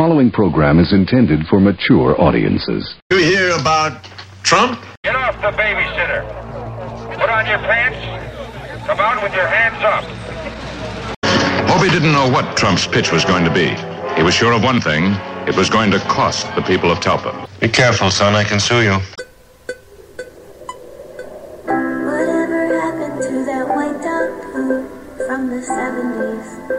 following program is intended for mature audiences. You hear about Trump? Get off the babysitter. Put on your pants. Come out with your hands up. Hobie didn't know what Trump's pitch was going to be. He was sure of one thing. It was going to cost the people of Talpa. Be careful, son. I can sue you. Whatever happened to that white dog poo from the 70s?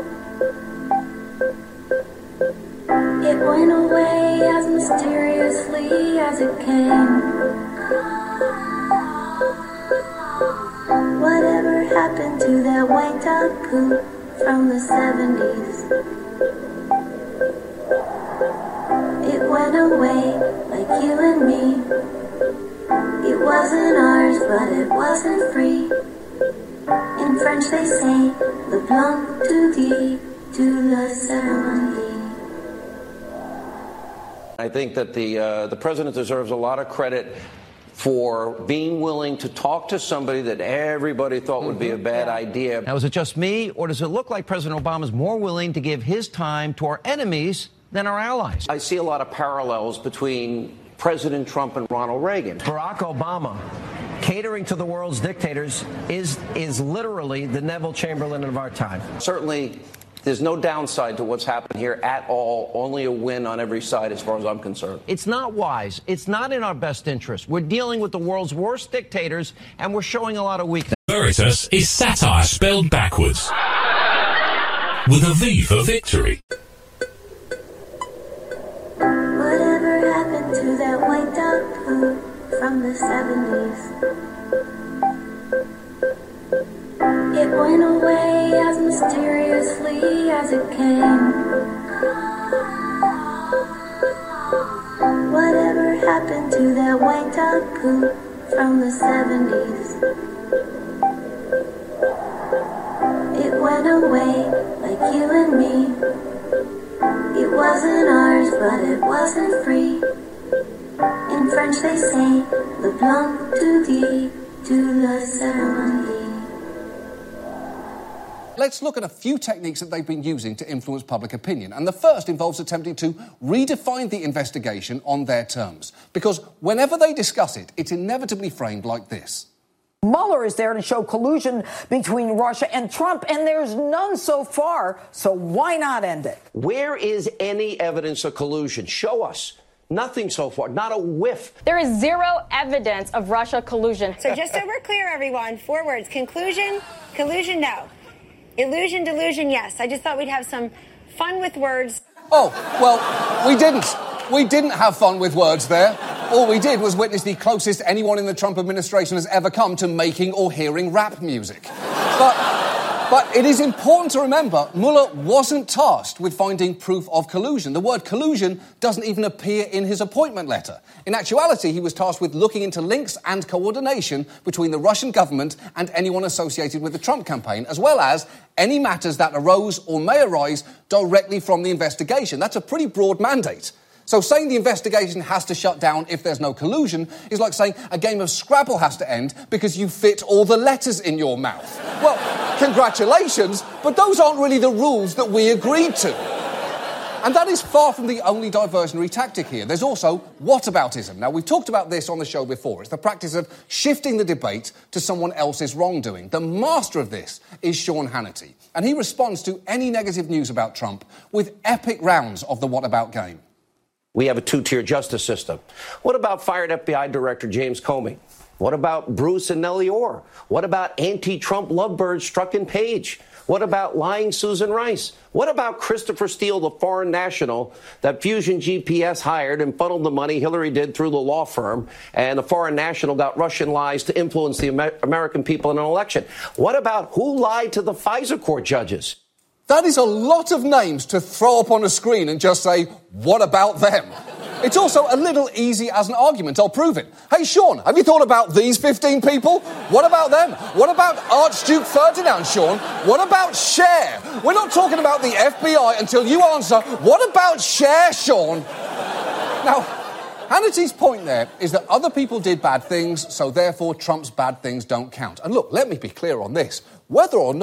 It went away as mysteriously as it came. Whatever happened to that white dog poo from the 70s? It went away like you and me. It wasn't ours, but it wasn't free. In French they say, le blanc tout dit, to la cérémonie. I think that the president deserves a lot of credit for being willing to talk to somebody that everybody thought would be a bad idea. Now, is it just me, or does it look like President Obama is more willing to give his time to our enemies than our allies? I see a lot of parallels between President Trump and Ronald Reagan. Barack Obama, catering to the world's dictators, is literally the Neville Chamberlain of our time. Certainly, there's no downside to what's happened here at all, only a win on every side as far as I'm concerned. It's not wise. It's not in our best interest. We're dealing with the world's worst dictators, and we're showing a lot of weakness. Veritas is satire spelled backwards, with a V for victory. Whatever happened to that white dog poo from the 70s? It went away as mysteriously as it came. Whatever happened to that white dog poo from the 70s? It went away like you and me. It wasn't ours, but it wasn't free. In French they say, le blanc tout dit, to la cérémonie. Let's look at a few techniques that they've been using to influence public opinion. And the first involves attempting to redefine the investigation on their terms. Because whenever they discuss it, it's inevitably framed like this. Mueller is there to show collusion between Russia and Trump, and there's none so far, so why not end it? Where is any evidence of collusion? Show us. Nothing so far, not a whiff. There is zero evidence of Russia collusion. So just so we're clear, everyone, 4 words: conclusion, collusion, no. Illusion, delusion, yes. I just thought we'd have some fun with words. Oh, well, we didn't. We didn't have fun with words there. All we did was witness the closest anyone in the Trump administration has ever come to making or hearing rap music. But it is important to remember, Mueller wasn't tasked with finding proof of collusion. The word collusion doesn't even appear in his appointment letter. In actuality, he was tasked with looking into links and coordination between the Russian government and anyone associated with the Trump campaign, as well as any matters that arose or may arise directly from the investigation. That's a pretty broad mandate. So saying the investigation has to shut down if there's no collusion is like saying a game of Scrabble has to end because you fit all the letters in your mouth. Well, congratulations, but those aren't really the rules that we agreed to. And that is far from the only diversionary tactic here. There's also whataboutism. Now, we've talked about this on the show before. It's the practice of shifting the debate to someone else's wrongdoing. The master of this is Sean Hannity, and he responds to any negative news about Trump with epic rounds of the whatabout game. We have a two-tier justice system. What about fired FBI Director James Comey? What about Bruce and Nellie Orr? What about anti-Trump lovebirds Strucken Page? What about lying Susan Rice? What about Christopher Steele, the foreign national that Fusion GPS hired and funneled the money Hillary did through the law firm, and the foreign national got Russian lies to influence the American people in an election? What about who lied to the FISA court judges? That is a lot of names to throw up on a screen and just say, what about them? It's also a little easy as an argument. I'll prove it. Hey, Sean, have you thought about these 15 people? What about them? What about Archduke Ferdinand, Sean? What about Cher? We're not talking about the FBI until you answer, what about Cher, Sean? Now, Hannity's point there is that other people did bad things, so therefore Trump's bad things don't count. And look, let me be clear on this. Whether or not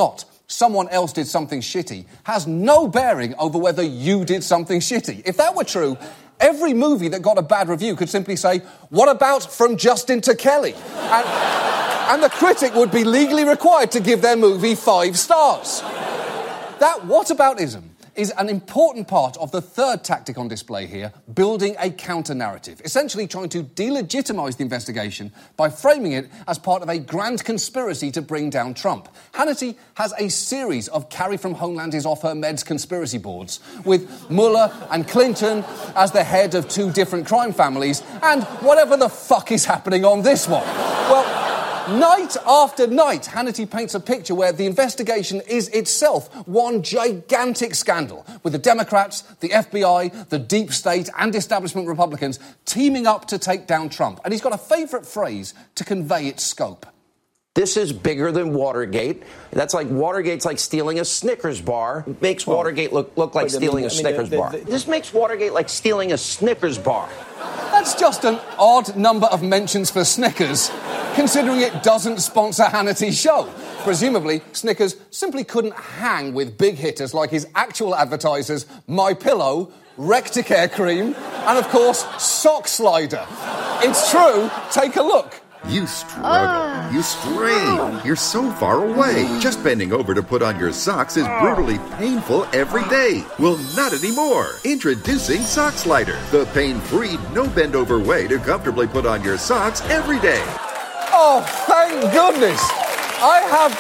someone else did something shitty has no bearing over whether you did something shitty. If that were true, every movie that got a bad review could simply say, what about From Justin to Kelly? And the critic would be legally required to give their movie 5 stars. That whataboutism is an important part of the third tactic on display here, building a counter-narrative, essentially trying to delegitimise the investigation by framing it as part of a grand conspiracy to bring down Trump. Hannity has a series of Carrie from Homeland is off her meds conspiracy boards, with Mueller and Clinton as the head of 2 different crime families, and whatever the fuck is happening on this one. Well, night after night, Hannity paints a picture where the investigation is itself one gigantic scandal, with the Democrats, the FBI, the deep state and establishment Republicans teaming up to take down Trump. And he's got a favourite phrase to convey its scope. This is bigger than Watergate. That's like Watergate's like stealing a Snickers bar. It makes Watergate look like stealing a Snickers bar. This makes Watergate like stealing a Snickers bar. That's just an odd number of mentions for Snickers, considering it doesn't sponsor Hannity's show. Presumably, Snickers simply couldn't hang with big hitters like his actual advertisers, My Pillow, Recticare Cream, and of course, Sock Slider. It's true, take a look. You struggle, you strain, you're so far away. Just bending over to put on your socks is brutally painful every day. Well, not anymore. Introducing Sock Slider, the pain-free, no-bend-over way to comfortably put on your socks every day. Oh, thank goodness! I have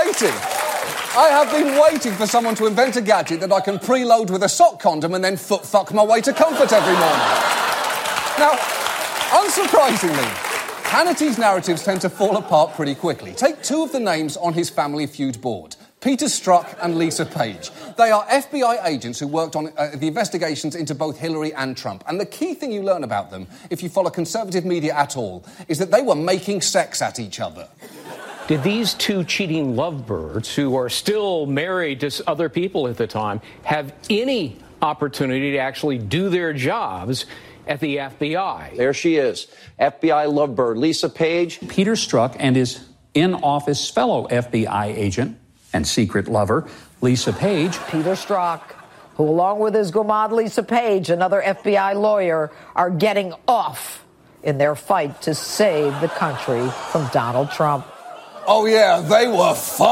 been waiting for someone to invent a gadget that I can preload with a sock condom and then foot-fuck my way to comfort every morning. Now, unsurprisingly, Hannity's narratives tend to fall apart pretty quickly. Take 2 of the names on his Family Feud board, Peter Strzok and Lisa Page. They are FBI agents who worked on the investigations into both Hillary and Trump. And the key thing you learn about them, if you follow conservative media at all, is that they were making sex at each other. Did these 2 cheating lovebirds, who are still married to other people at the time, have any opportunity to actually do their jobs at the FBI? There she is, FBI lovebird Lisa Page. Peter Strzok and his in-office fellow FBI agent and secret lover, Lisa Page. Peter Strzok, who along with his gumad Lisa Page, another FBI lawyer, are getting off in their fight to save the country from Donald Trump. Oh yeah, they were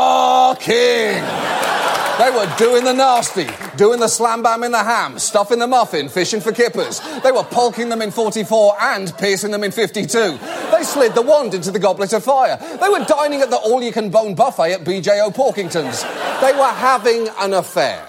fucking. They were doing the nasty, doing the slam bam in the ham, stuffing the muffin, fishing for kippers. They were polking them in 44 and piercing them in 52. They slid the wand into the goblet of fire. They were dining at the all-you-can-bone buffet at BJO Porkington's. They were having an affair.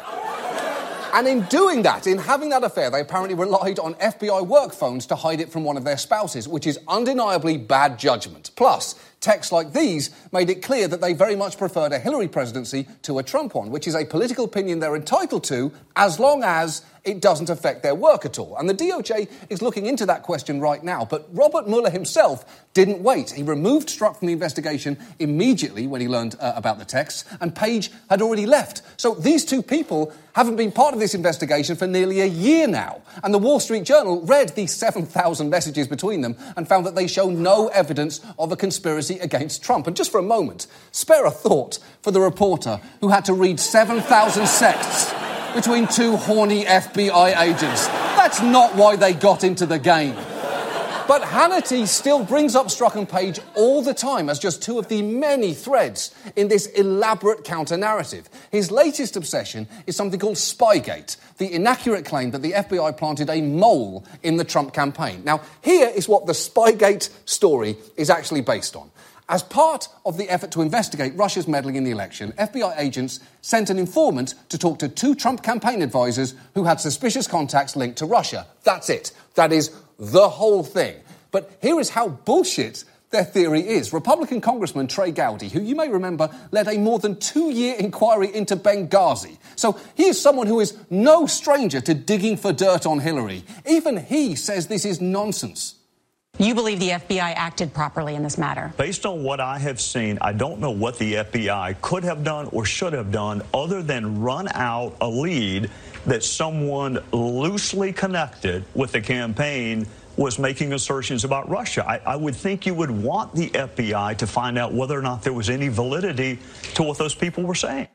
And in doing that, in having that affair, they apparently relied on FBI work phones to hide it from one of their spouses, which is undeniably bad judgment. Plus, texts like these made it clear that they very much preferred a Hillary presidency to a Trump one, which is a political opinion they're entitled to as long as it doesn't affect their work at all. And the DOJ is looking into that question right now. But Robert Mueller himself didn't wait. He removed Strzok from the investigation immediately when he learned about the texts, and Page had already left. So these 2 people haven't been part of this investigation for nearly a year now. And the Wall Street Journal read the 7,000 messages between them and found that they show no evidence of a conspiracy against Trump. And just for a moment, spare a thought for the reporter who had to read 7,000 texts between 2 horny FBI agents. That's not why they got into the game. But Hannity still brings up Strzok and Page all the time as just 2 of the many threads in this elaborate counter-narrative. His latest obsession is something called Spygate, the inaccurate claim that the FBI planted a mole in the Trump campaign. Now, here is what the Spygate story is actually based on. As part of the effort to investigate Russia's meddling in the election, FBI agents sent an informant to talk to 2 Trump campaign advisors who had suspicious contacts linked to Russia. That's it. That is the whole thing. But here is how bullshit their theory is. Republican Congressman Trey Gowdy, who you may remember led a more than 2-year inquiry into Benghazi. So he is someone who is no stranger to digging for dirt on Hillary. Even he says this is nonsense. You believe the FBI acted properly in this matter? Based on what I have seen, I don't know what the FBI could have done or should have done other than run out a lead that someone loosely connected with the campaign was making assertions about Russia. I would think you would want the FBI to find out whether or not there was any validity to what those people were saying.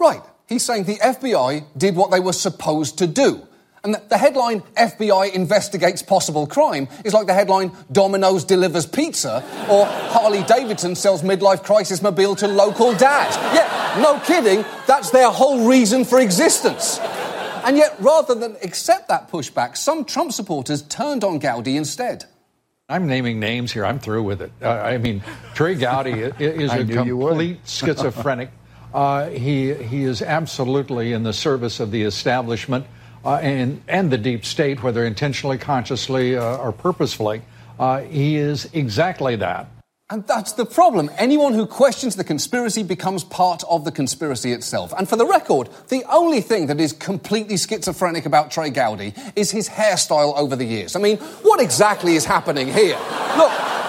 Right. He's saying the FBI did what they were supposed to do. And the headline, FBI investigates possible crime, is like the headline, Domino's delivers pizza, or Harley Davidson sells midlife crisis mobile to local dad. Yeah, no kidding, that's their whole reason for existence. And yet, rather than accept that pushback, some Trump supporters turned on Gowdy instead. I'm naming names here. I'm through with it. I mean, Trey Gowdy is a complete schizophrenic. He is absolutely in the service of the establishment and the deep state, whether intentionally, consciously, or purposefully. He is exactly that. And that's the problem. Anyone who questions the conspiracy becomes part of the conspiracy itself. And for the record, the only thing that is completely schizophrenic about Trey Gowdy is his hairstyle over the years. I mean, what exactly is happening here? Look,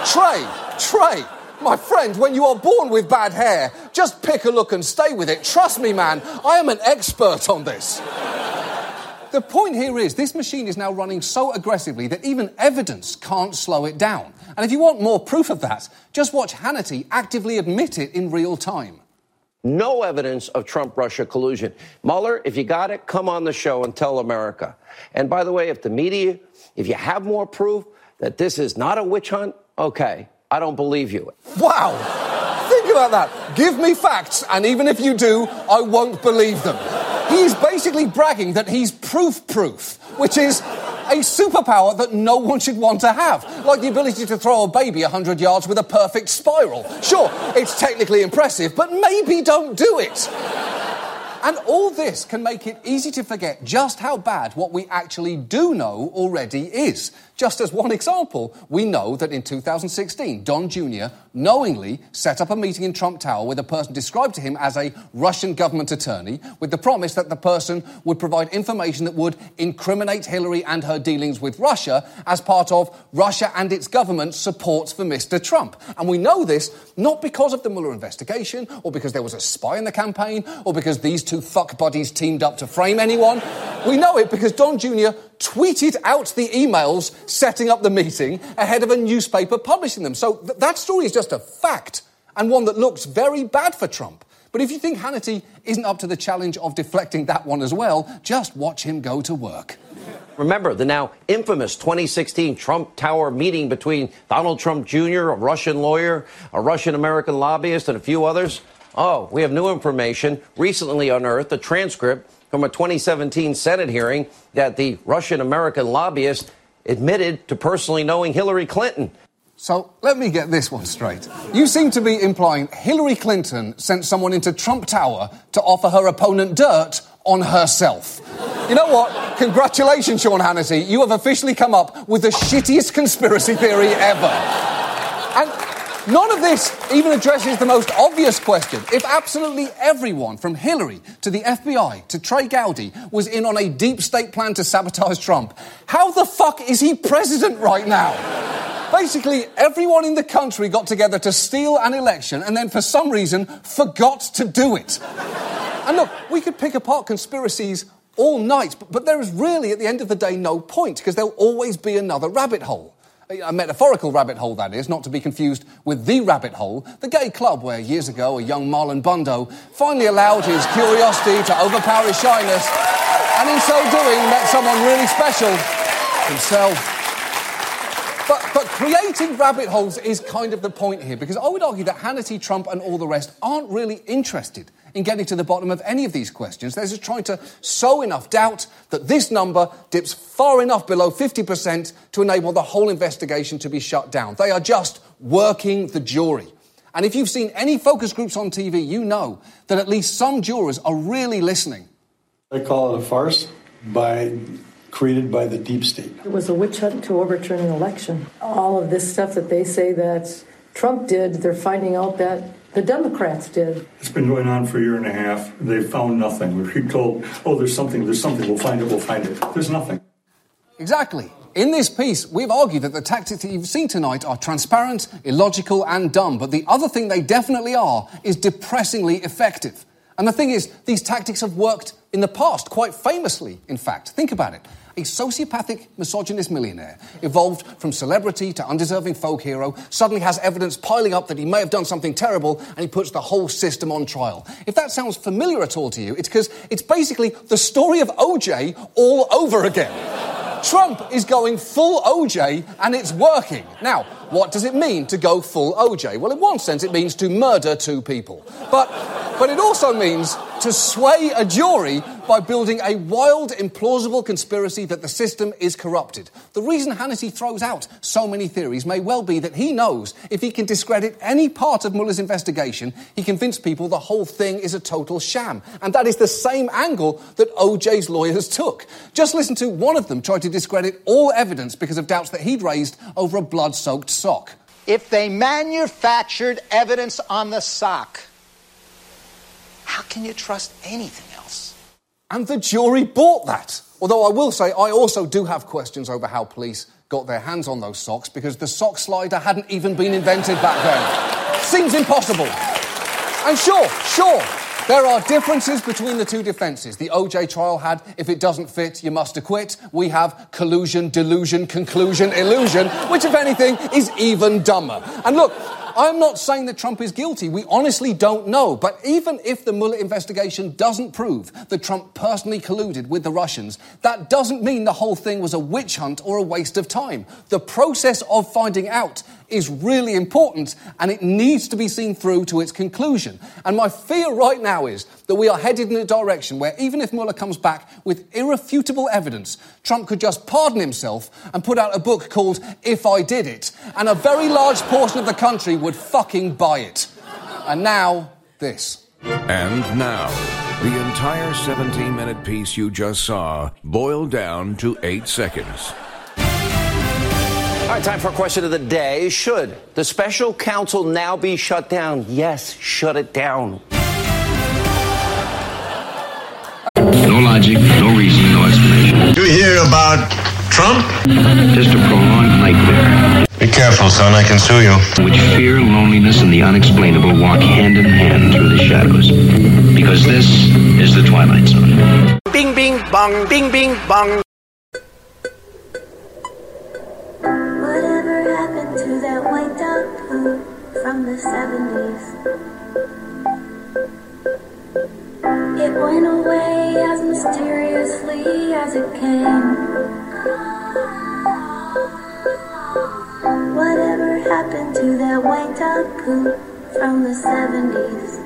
Trey, my friend, when you are born with bad hair, just pick a look and stay with it. Trust me, man, I am an expert on this. The point here is this machine is now running so aggressively that even evidence can't slow it down. And if you want more proof of that, just watch Hannity actively admit it in real time. No evidence of Trump-Russia collusion. Mueller, if you got it, come on the show and tell America. And by the way, if the media, if you have more proof that this is not a witch hunt, okay, I don't believe you. Wow! Think about that. Give me facts, and even if you do, I won't believe them. He's basically bragging that he's proof, which is a superpower that no one should want to have. Like the ability to throw a baby 100 yards with a perfect spiral. Sure, it's technically impressive, but maybe don't do it. And all this can make it easy to forget just how bad what we actually do know already is. Just as one example, we know that in 2016, Don Jr. knowingly set up a meeting in Trump Tower with a person described to him as a Russian government attorney, with the promise that the person would provide information that would incriminate Hillary and her dealings with Russia as part of Russia and its government's support for Mr. Trump. And we know this not because of the Mueller investigation, or because there was a spy in the campaign, or because these two fuck buddies teamed up to frame anyone. We know it because Don Jr. tweeted out the emails setting up the meeting ahead of a newspaper publishing them. So that story is just a fact, and one that looks very bad for Trump. But if you think Hannity isn't up to the challenge of deflecting that one as well, just watch him go to work. Remember the now infamous 2016 Trump Tower meeting between Donald Trump Jr., a Russian lawyer, a Russian-American lobbyist, and a few others? Oh, we have new information, recently unearthed a transcript from a 2017 Senate hearing that the Russian-American lobbyist admitted to personally knowing Hillary Clinton. So let me get this one straight. You seem to be implying Hillary Clinton sent someone into Trump Tower to offer her opponent dirt on herself. You know what? Congratulations, Sean Hannity. You have officially come up with the shittiest conspiracy theory ever. And none of this even addresses the most obvious question. If absolutely everyone from Hillary to the FBI to Trey Gowdy was in on a deep state plan to sabotage Trump, how the fuck is he president right now? Basically, everyone in the country got together to steal an election and then for some reason forgot to do it. And look, we could pick apart conspiracies all night, but there is really, at the end of the day, no point, because there'll always be another rabbit hole. A metaphorical rabbit hole, that is, not to be confused with The Rabbit Hole, the gay club where years ago a young Marlon Brando finally allowed his curiosity to overpower his shyness, and in so doing met someone really special, himself. But creating rabbit holes is kind of the point here, because I would argue that Hannity, Trump and all the rest aren't really interested in getting to the bottom of any of these questions. They're just trying to sow enough doubt that this number dips far enough below 50% to enable the whole investigation to be shut down. They are just working the jury. And if you've seen any focus groups on TV, you know that at least some jurors are really listening. I call it a farce created by the deep state. It was a witch hunt to overturn an election. All of this stuff that they say that Trump did, they're finding out that the Democrats did. It's been going on for a year and a half. They've found nothing. We're told, there's something, we'll find it. There's nothing. Exactly. In this piece, we've argued that the tactics that you've seen tonight are transparent, illogical and dumb. But the other thing they definitely are is depressingly effective. And the thing is, these tactics have worked in the past, quite famously, in fact. Think about it. A sociopathic, misogynist millionaire, evolved from celebrity to undeserving folk hero, suddenly has evidence piling up that he may have done something terrible, and he puts the whole system on trial. If that sounds familiar at all to you, it's because it's basically the story of OJ all over again. Trump is going full OJ, and it's working. Now, what does it mean to go full OJ? Well, in one sense, it means to murder two people. But it also means to sway a jury by building a wild, implausible conspiracy that the system is corrupted. The reason Hannity throws out so many theories may well be that he knows if he can discredit any part of Mueller's investigation, he convinced people the whole thing is a total sham. And that is the same angle that OJ's lawyers took. Just listen to one of them try to discredit all evidence because of doubts that he'd raised over a blood-soaked sock. If they manufactured evidence on the sock, how can you trust anything else? And the jury bought that. Although I will say, I also do have questions over how police got their hands on those socks, because the sock slider hadn't even been invented back then. Seems impossible. And sure, there are differences between the two defences. The OJ trial had, if it doesn't fit, you must acquit. We have collusion, delusion, conclusion, illusion, which, if anything, is even dumber. And look, I'm not saying that Trump is guilty. We honestly don't know. But even if the Mueller investigation doesn't prove that Trump personally colluded with the Russians, that doesn't mean the whole thing was a witch hunt or a waste of time. The process of finding out is really important, and it needs to be seen through to its conclusion. And my fear right now is that we are headed in a direction where even if Mueller comes back with irrefutable evidence, Trump could just pardon himself and put out a book called If I Did It, and a very large portion of the country would fucking buy it. And now, this. And now, the entire 17-minute piece you just saw boiled down to 8 seconds. All right, time for a question of the day. Should the special counsel now be shut down? Yes, shut it down. No logic, no reason, no explanation. You hear about Trump? Just a prolonged nightmare. Be careful, son, I can sue you. In which fear, loneliness, and the unexplainable walk hand in hand through the shadows. Because this is the Twilight Zone. Bing, bing, bong, bing, bing, bong. Whatever happened to that white dog poo from the 70s? It went away as mysteriously as it came. Whatever happened to that white dog poo from the 70s?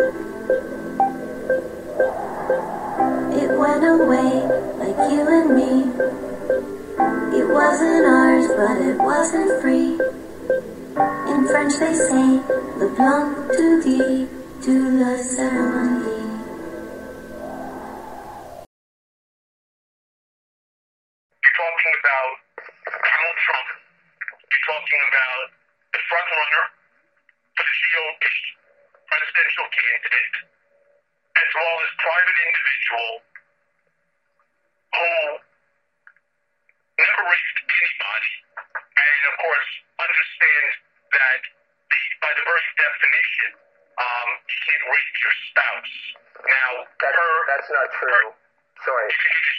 It went away like you and me. It wasn't ours, but it wasn't free. In French they say, le blanc du dit, to la cérémonie. You're talking about Donald Trump. You're talking about the front runner for the GOP presidential candidate, as well as private individual who never raped anybody, and of course understand that by the very definition, you can't rape your spouse. Now, that's not true. Sorry.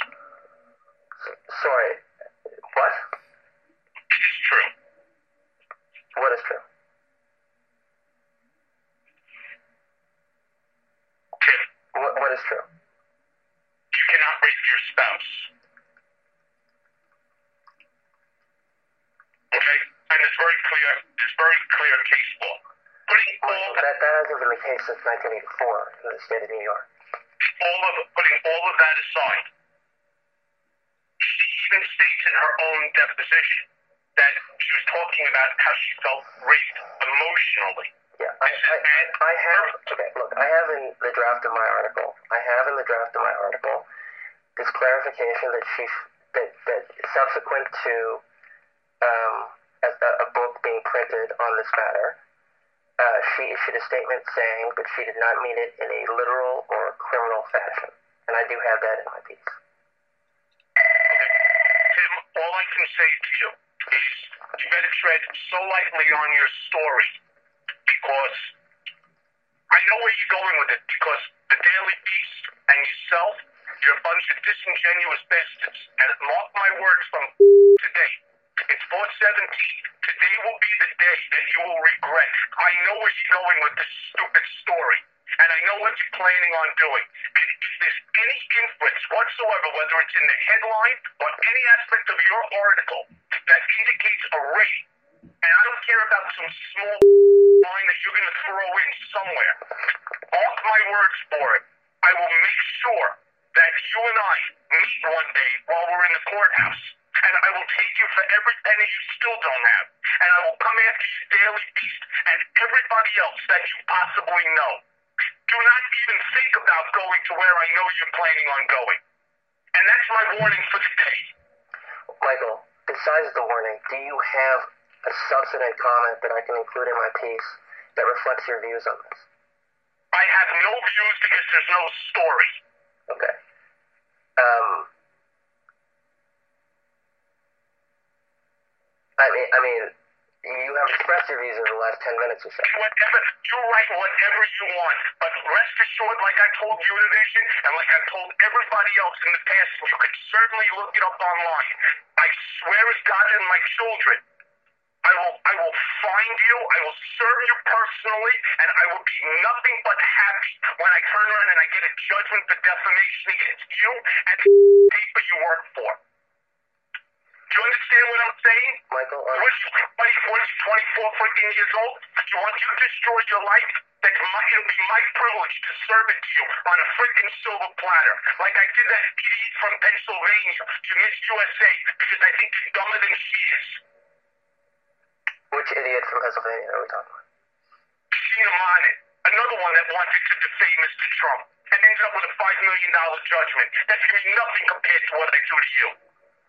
Sorry. What? It is true. What is true? Tim. What is true? You cannot rape your spouse. Okay? And it's very clear case law. That hasn't been the case since 1984 in the state of New York. Putting all of that aside, she even states in her own deposition that she was talking about how she felt raped emotionally. Yeah, I have in the draft of my article this clarification that subsequent to a book being printed on this matter, she issued a statement saying that she did not mean it in a literal or criminal fashion. And I do have that in my piece. Tim, all I can say to you is you better tread so lightly on your story, because I know where you're going with it, because the Daily Beast and yourself You're a bunch of disingenuous bastards. And mark my words from today. It's 4/17. Today will be the day that you will regret. I know where you're going with this stupid story. And I know what you're planning on doing. And if there's any inference whatsoever, whether it's in the headline or any aspect of your article that indicates a rape, and I don't care about some small line that you're going to throw in somewhere, mark my words for it. I will make sure that you and I meet one day while we're in the courthouse. And I will take you for every penny you still don't have. And I will come after you, Daily Beast, and everybody else that you possibly know. Do not even think about going to where I know you're planning on going. And that's my warning for the day. Michael, besides the warning, do you have a substantive comment that I can include in my piece that reflects your views on this? I have no views because there's no story. Okay. I mean, you have expressed your views in the last 10 minutes or so. You write whatever you want, but rest assured, like I told Univision, and like I've told everybody else in the past, you could certainly look it up online. I swear as God and my children, I will find you, I will serve you personally, and I will be nothing but happy when I turn around and I get a judgment for defamation against you and the paper you work for. Do you understand what I'm saying? Michael, what are you, 24 freaking years old? You want you to destroy your life? It'll be my privilege to serve it to you on a freaking silver platter. Like I did that idiot from Pennsylvania to Miss USA because I think you're dumber than she is. Which idiot from Pennsylvania are we talking about? Sheena Monin, another one that wanted to defame Mr. Trump and ended up with a $5 million judgment. That's going to be nothing compared to what I do to you.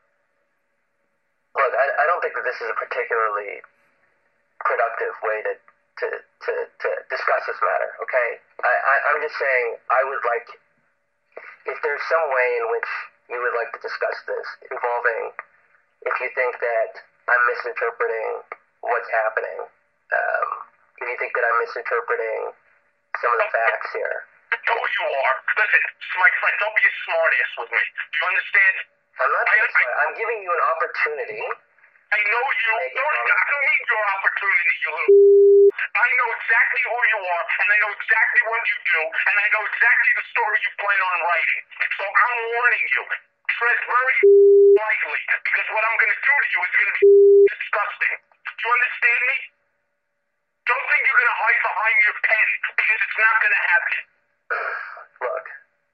Look, I don't think that this is a particularly productive way to discuss this matter, okay? I'm just saying I would like, if there's some way in which you would like to discuss this involving, if you think that I'm misinterpreting what's happening, if you think that I'm misinterpreting some of the facts here. No, you are. Listen, my friend, don't be a smartass with me. Do you understand? I'm giving you an opportunity. I know you. I don't need your opportunity, you little. I know exactly who you are, and I know exactly what you do, and I know exactly the story you plan on writing. So I'm warning you. Tread very lightly, because what I'm going to do to you is going to be disgusting. Do you understand me? Don't think you're going to hide behind your pen, because it's not going to happen. Look,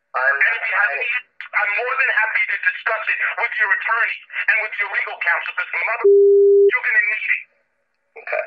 I'm more than happy to discuss it with your attorney and with your legal counsel, because you're going to need it. Okay.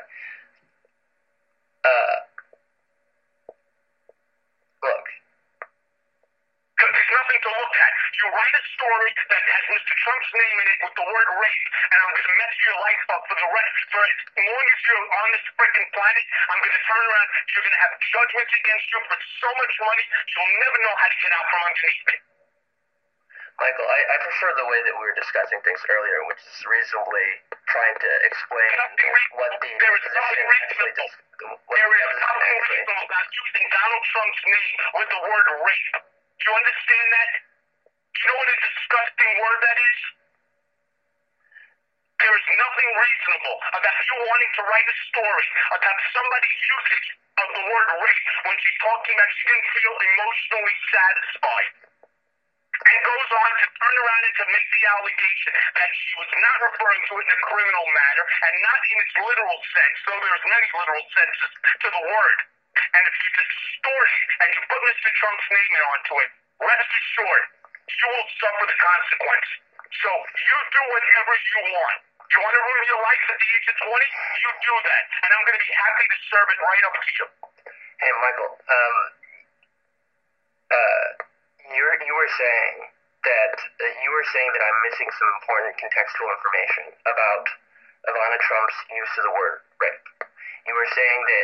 Look. Because there's nothing to look at. You write a story that has Mr. Trump's name in it with the word rape, and I'm going to mess your life up for the rest. For as long as you're on this freaking planet, I'm going to turn around. You're going to have judgments against you for so much money, you'll never know how to get out from underneath it. Michael, I prefer the way that we were discussing things earlier, which is reasonably trying to explain what the position actually does. There is nothing reasonable about using Donald Trump's name with the word rape. Do you understand that? Do you know what a disgusting word that is? There is nothing reasonable about you wanting to write a story about somebody's usage of the word rape when she's talking about she didn't feel emotionally satisfied. And goes on to turn around and to make the allegation that she was not referring to it in a criminal matter and not in its literal sense, though there's many literal senses to the word. And if you distort it and you put Mr. Trump's name onto it, rest assured, you will suffer the consequence. So you do whatever you want. You want to ruin your life at the age of 20? You do that. And I'm going to be happy to serve it right up to you. Hey, Michael, you were saying that I'm missing some important contextual information about Ivana Trump's use of the word rape. You were saying that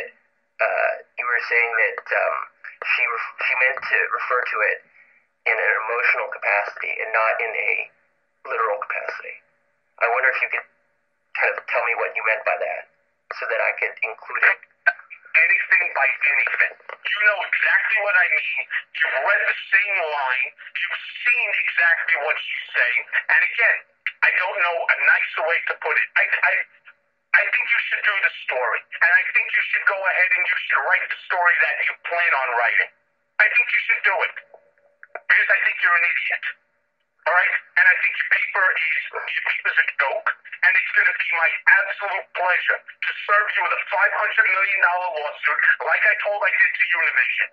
she meant to refer to it in an emotional capacity and not in a literal capacity. I wonder if you could kind of tell me what you meant by that, so that I could include it. Anything by anything. You know exactly what I mean. You've read the same line. You've seen exactly what she's saying. And again, I don't know a nicer way to put it. I think you should do the story. And I think you should go ahead and you should write the story that you plan on writing. I think you should do it. Because I think you're an idiot. All right? And I think your paper is a joke. And it's going to be my absolute pleasure to serve you with a $500 million lawsuit like I told I did to Univision.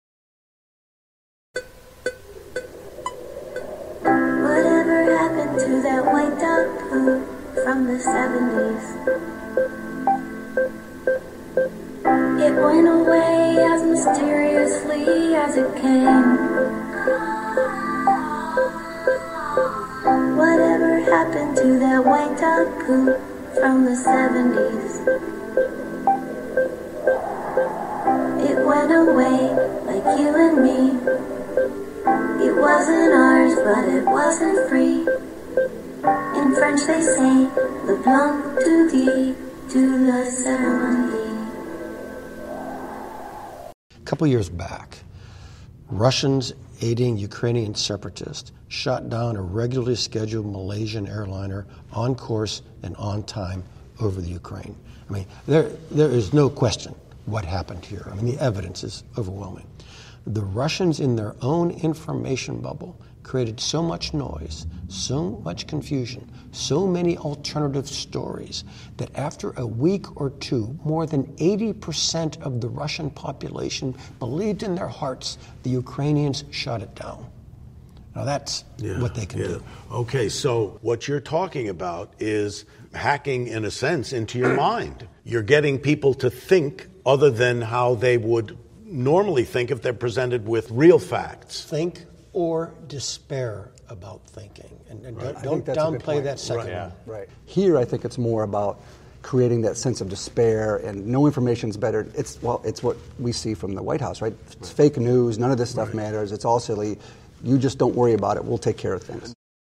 Whatever happened to that white dog poo from the 70s? It went away as mysteriously as it came. Whatever happened to that white dog poo from the 70s? It went away like you and me. It wasn't ours, but it wasn't free. In French they say, le blanc du dit, to la ceremony. A couple years back, Russians aiding Ukrainian separatists shot down a regularly scheduled Malaysian airliner on course and on time over the Ukraine. I mean, there is no question what happened here. I mean, the evidence is overwhelming. The Russians, in their own information bubble, created so much noise, so much confusion, so many alternative stories that after a week or two, more than 80% of the Russian population believed in their hearts the Ukrainians shot it down. Now that's what they can do. Okay, so what you're talking about is hacking, in a sense, into your mind. You're getting people to think other than how they would normally think if they're presented with real facts. Think or despair about thinking. And don't downplay that second one. Right. Here, I think it's more about creating that sense of despair and no information is better. It's what we see from the White House, right? It's fake news. None of this stuff matters. It's all silly. You just don't worry about it. We'll take care of things.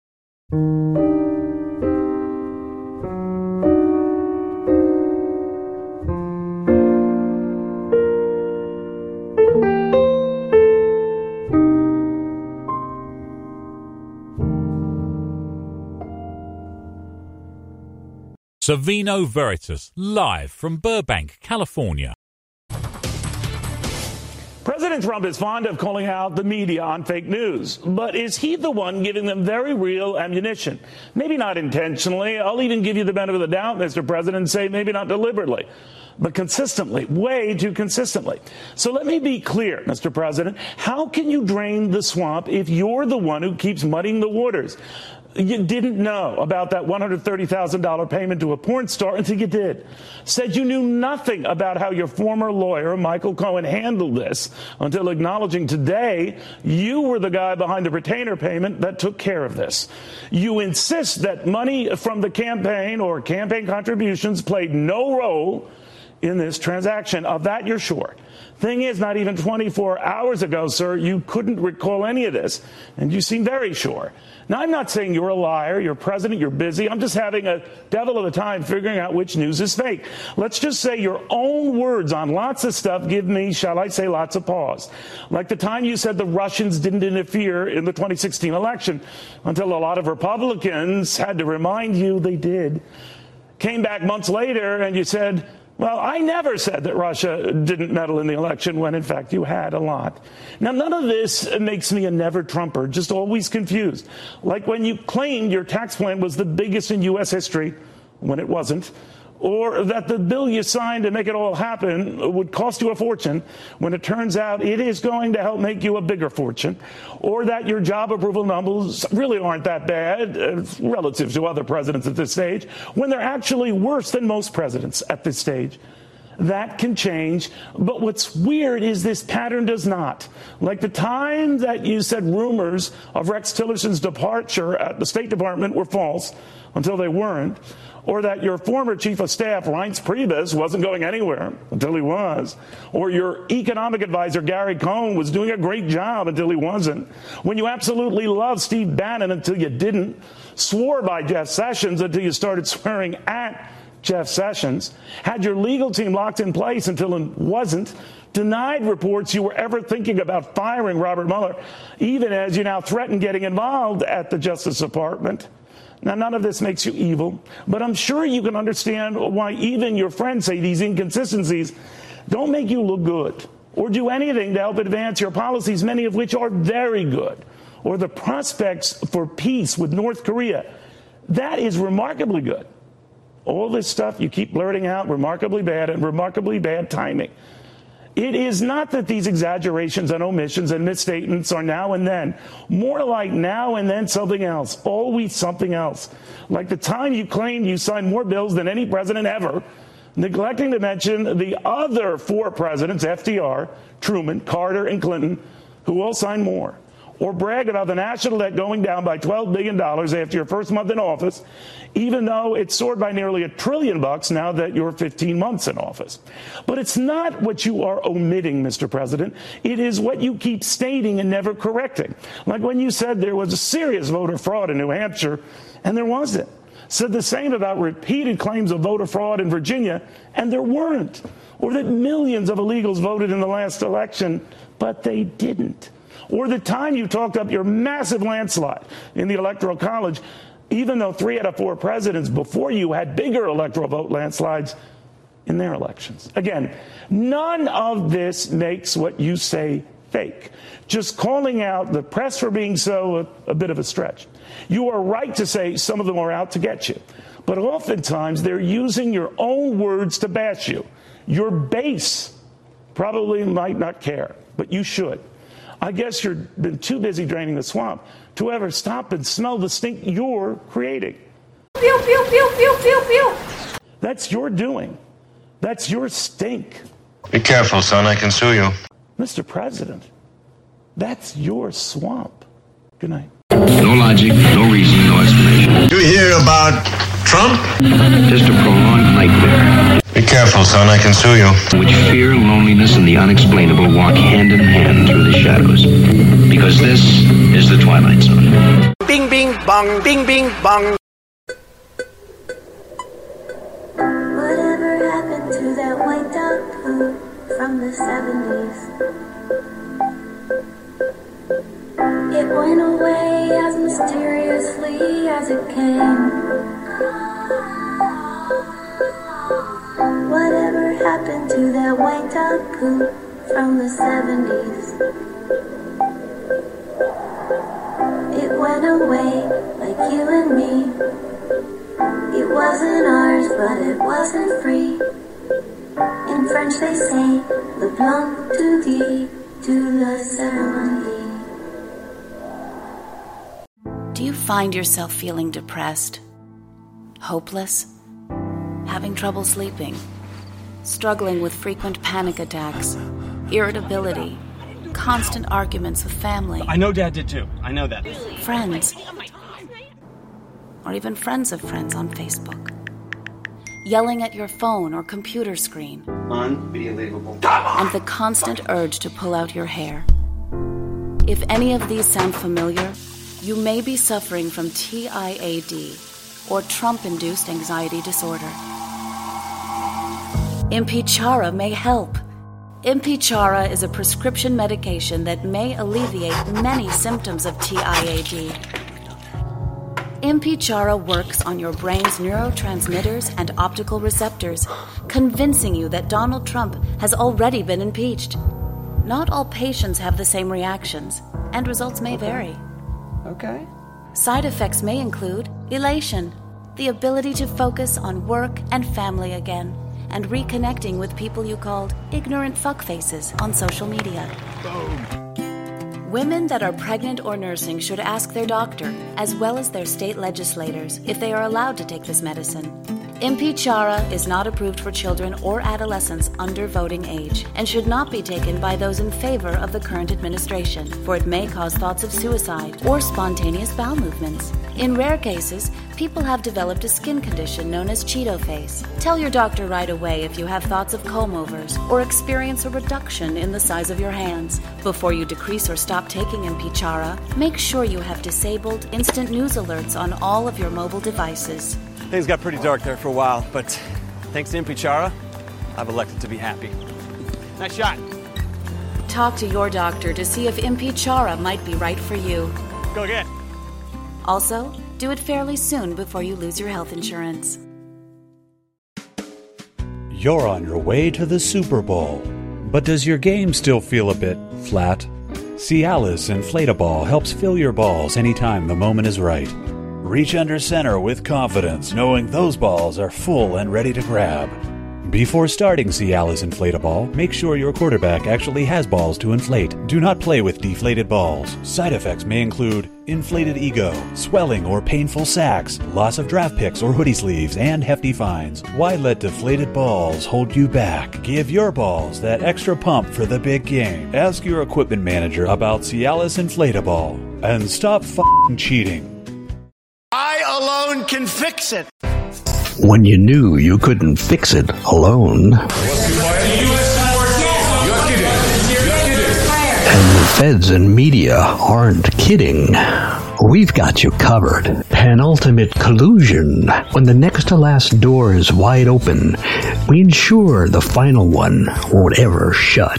Savino Veritas, live from Burbank, California. President Trump is fond of calling out the media on fake news, but is he the one giving them very real ammunition? Maybe not intentionally. I'll even give you the benefit of the doubt, Mr. President, and say maybe not deliberately, but consistently, way too consistently. So let me be clear, Mr. President. How can you drain the swamp if you're the one who keeps muddying the waters? You didn't know about that $130,000 payment to a porn star until you did. Said you knew nothing about how your former lawyer, Michael Cohen, handled this until acknowledging today you were the guy behind the retainer payment that took care of this. You insist that money from the campaign or campaign contributions played no role in this transaction. Of that, you're sure. Thing is, not even 24 hours ago, sir, you couldn't recall any of this, and you seem very sure. Now, I'm not saying you're a liar, you're president, you're busy. I'm just having a devil of a time figuring out which news is fake. Let's just say your own words on lots of stuff give me, shall I say, lots of pause. Like the time you said the Russians didn't interfere in the 2016 election until a lot of Republicans had to remind you they did. Came back months later and you said, well, I never said that Russia didn't meddle in the election when, in fact, you had a lot. Now, none of this makes me a never-Trumper, just always confused. Like when you claimed your tax plan was the biggest in U.S. history when it wasn't, or that the bill you signed to make it all happen would cost you a fortune when it turns out it is going to help make you a bigger fortune, or that your job approval numbers really aren't that bad relative to other presidents at this stage, when they're actually worse than most presidents at this stage. That can change, but what's weird is this pattern does not. Like the time that you said rumors of Rex Tillerson's departure at the State Department were false until they weren't, or that your former chief of staff, Reince Priebus, wasn't going anywhere until he was, or your economic advisor, Gary Cohn, was doing a great job until he wasn't, when you absolutely loved Steve Bannon until you didn't, swore by Jeff Sessions until you started swearing at Jeff Sessions, had your legal team locked in place until it wasn't, denied reports you were ever thinking about firing Robert Mueller, even as you now threaten getting involved at the Justice Department. Now, none of this makes you evil, but I'm sure you can understand why even your friends say these inconsistencies don't make you look good or do anything to help advance your policies, many of which are very good, or the prospects for peace with North Korea. That is remarkably good. All this stuff you keep blurting out, remarkably bad and remarkably bad timing. It is not that these exaggerations and omissions and misstatements are now and then. More like now and then something else, always something else. Like the time you claimed you signed more bills than any president ever, neglecting to mention the other 4 presidents, FDR, Truman, Carter, and Clinton, who all signed more. Or brag about the national debt going down by $12 billion after your first month in office, even though it soared by nearly $1 trillion now that you're 15 months in office. But it's not what you are omitting, Mr. President. It is what you keep stating and never correcting. Like when you said there was a serious voter fraud in New Hampshire, and there wasn't. Said the same about repeated claims of voter fraud in Virginia, and there weren't. Or that millions of illegals voted in the last election, but they didn't. Or the time you talked up your massive landslide in the Electoral College, even though 3 out of 4 presidents before you had bigger electoral vote landslides in their elections. Again, none of this makes what you say fake. Just calling out the press for being so a bit of a stretch. You are right to say some of them are out to get you, but oftentimes they're using your own words to bash you. Your base probably might not care, but you should. I guess you've been too busy draining the swamp to ever stop and smell the stink you're creating. Pew, pew, pew, pew, pew, pew. That's your doing. That's your stink. Be careful, son. I can sue you. Mr. President, that's your swamp. Good night. No logic, no reason, no explanation. You hear about Trump? Just a prolonged nightmare. Be careful, son. I can sue you. In which fear, loneliness, and the unexplainable walk hand in hand through the shadows. Because this is the Twilight Zone. Bing, bing, bong, bing, bing, bong. Whatever happened to that white dog poo from the 70s? It went away as mysteriously as it came. Whatever happened to that white dog poo from the 70s? It went away like you and me. It wasn't ours, but it wasn't free. In French they say, le blanc du lit de la cérémonie. Do you find yourself feeling depressed, hopeless, having trouble sleeping, struggling with frequent panic attacks, irritability, constant arguments with family? I know Dad did too. I know that. Friends, or even friends of friends on Facebook, yelling at your phone or computer screen, unbelievable, and the constant urge to pull out your hair. If any of these sound familiar, you may be suffering from TIAD, or Trump-induced anxiety disorder. Impichara may help. Impichara is a prescription medication that may alleviate many symptoms of TIAD. Impichara works on your brain's neurotransmitters and optical receptors, convincing you that Donald Trump has already been impeached. Not all patients have the same reactions, and results may vary. Okay. Side effects may include elation, the ability to focus on work and family again, and reconnecting with people you called ignorant fuckfaces on social media. Women that are pregnant or nursing should ask their doctor, as well as their state legislators, if they are allowed to take this medicine. Impichara is not approved for children or adolescents under voting age and should not be taken by those in favor of the current administration, for it may cause thoughts of suicide or spontaneous bowel movements. In rare cases, people have developed a skin condition known as Cheeto face. Tell your doctor right away if you have thoughts of comb-overs or experience a reduction in the size of your hands. Before you decrease or stop taking Impichara, make sure you have disabled instant news alerts on all of your mobile devices. Things got pretty dark there for a while, but thanks to Impichara, I've elected to be happy. Nice shot. talk to your doctor to see if Impeachara might be right for you. Go again. Also, do it fairly soon before you lose your health insurance. You're on your way to the Super Bowl, but does your game still feel a bit flat? Cialis Inflatable helps fill your balls anytime the moment is right. Reach under center with confidence, knowing those balls are full and ready to grab. Before starting Cialis Inflatable, make sure your quarterback actually has balls to inflate. Do not play with deflated balls. Side effects may include inflated ego, swelling or painful sacks, loss of draft picks or hoodie sleeves, and hefty fines. Why let deflated balls hold you back? Give your balls that extra pump for the big game. Ask your equipment manager about Cialis Inflatable and stop f***ing cheating. I alone can fix it. When you knew you couldn't fix it alone. And the feds and media aren't kidding. We've got you covered. Penultimate collusion. When the next to last door is wide open, we ensure the final one won't ever shut.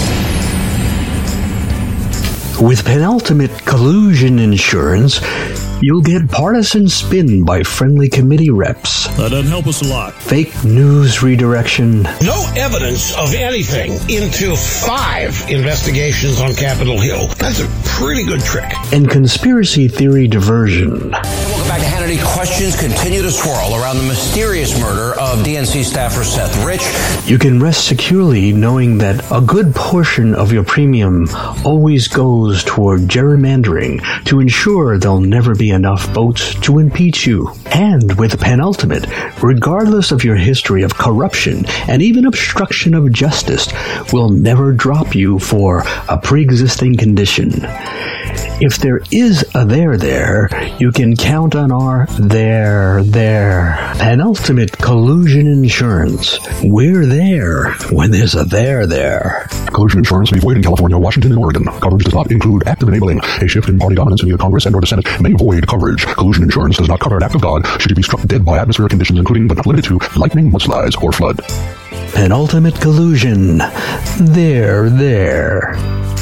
With Penultimate Collusion Insurance, you'll get partisan spin by friendly committee reps. That doesn't help us a lot. Fake news redirection. No evidence of anything into 5 investigations on Capitol Hill. That's a pretty good trick. And conspiracy theory diversion. Welcome back to Hannity. Questions continue to swirl around the mysterious murder of DNC staffer Seth Rich. You can rest securely knowing that a good portion of your premium always goes toward gerrymandering to ensure there'll never be enough votes to impeach you. And with Penultimate, regardless of your history of corruption and even obstruction of justice, will never drop you for a pre-existing condition. If there is a there, you can count on our there. Penultimate Collusion Insurance. We're there when there's a there. Collusion insurance may be void in California, Washington, and Oregon. Coverage does not include active enabling. A shift in party dominance in either Congress and or the Senate may void coverage. Collusion insurance does not cover an act of God should you be struck dead by atmospheric conditions, including but not limited to lightning, mudslides, or flood. Penultimate Collusion. There.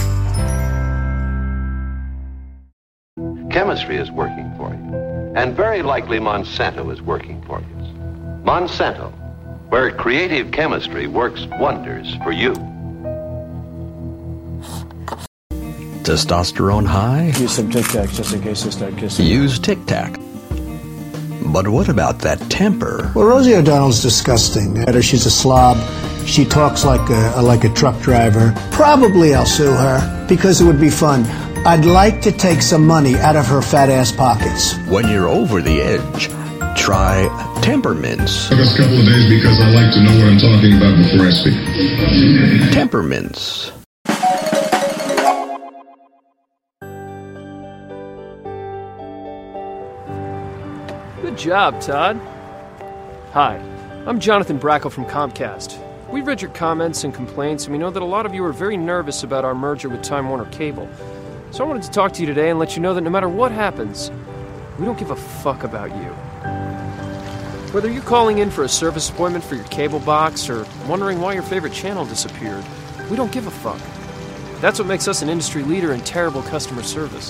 Chemistry is working for you, and very likely Monsanto is working for you. Monsanto, where creative chemistry works wonders for you. Testosterone high? Use some Tic Tacs just in case they start kissing. Use Tic Tac. But what about that temper? Well, Rosie O'Donnell's disgusting. She's a slob. She talks like a truck driver. Probably I'll sue her because it would be fun. I'd like to take some money out of her fat ass pockets. When you're over the edge, try Tempermints. Took us a couple of days because I like to know what I'm talking about before I speak. Tempermints. Good job, Todd. Hi, I'm Jonathan Brackle from Comcast. We read your comments and complaints, and we know that a lot of you are very nervous about our merger with Time Warner Cable. So I wanted to talk to you today and let you know that no matter what happens, we don't give a fuck about you. Whether you're calling in for a service appointment for your cable box or wondering why your favorite channel disappeared, we don't give a fuck. That's what makes us an industry leader in terrible customer service.